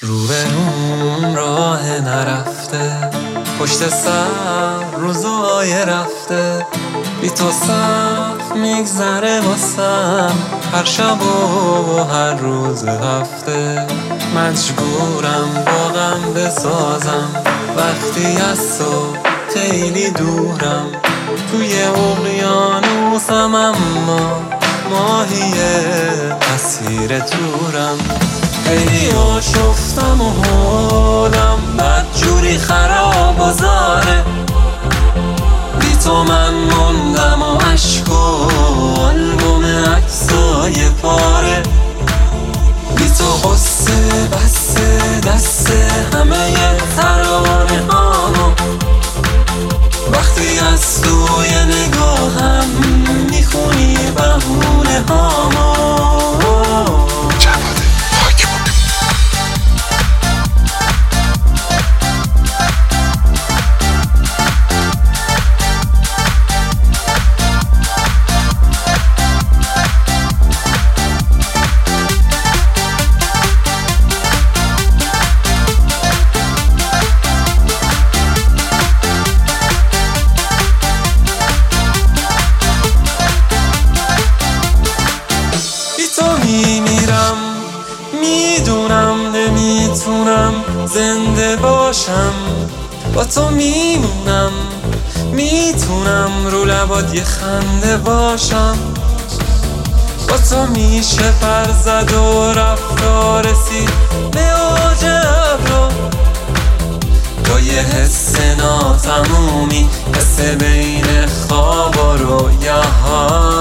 روبروم راه نرفته، پشت سر روزای رفته، بی تو صف میگذره واسم هر شب و هر روز هفته. مجبورم با غم بسازم وقتی از تو خیلی دورم، توی اقیانوسم اما ماهی اسیر تورم. خیلی آشفتم و حالم بدجوری خراب و زاره، بی تو من موندم و عشق و آلبوم عکسای پاره. بی تو قصه بسته دست همه ترانه هامو، وقتی از توی نگاهم میخونی بهونه هامو. میمیرم میدونم نمیتونم زنده باشم، با تو میمونم میتونم رو لبات یه خنده باشم. با تو میشه پر زد و رفت رسید به اوج ابرو، با یه حس ناتمومی، حس بین خواب و رویاها.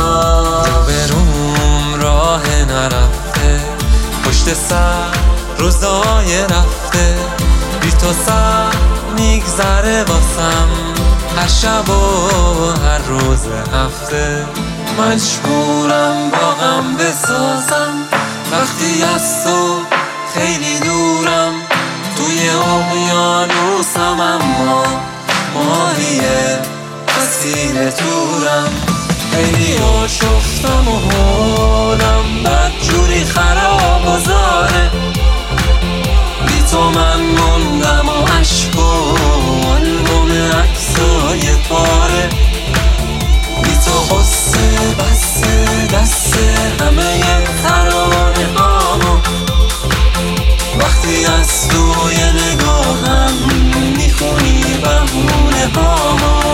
نرفته پشت سر روزای رفته، بی تو سر میگذره واسم هر شب و هر روز هفته. مجبورم با غم بسازم وقتی از تو خیلی دورم، توی اقیانوسم اما ماهی اسیر تورم. خیلی آشفتم و حالم بدجوری خراب و زاره، بی تو من موندم و عشق و آلبوم عکسای پاره. بی تو قصه بسته دست همه ترانه هامو، وقتی از توی نگاهم میخونی بهونه هامو.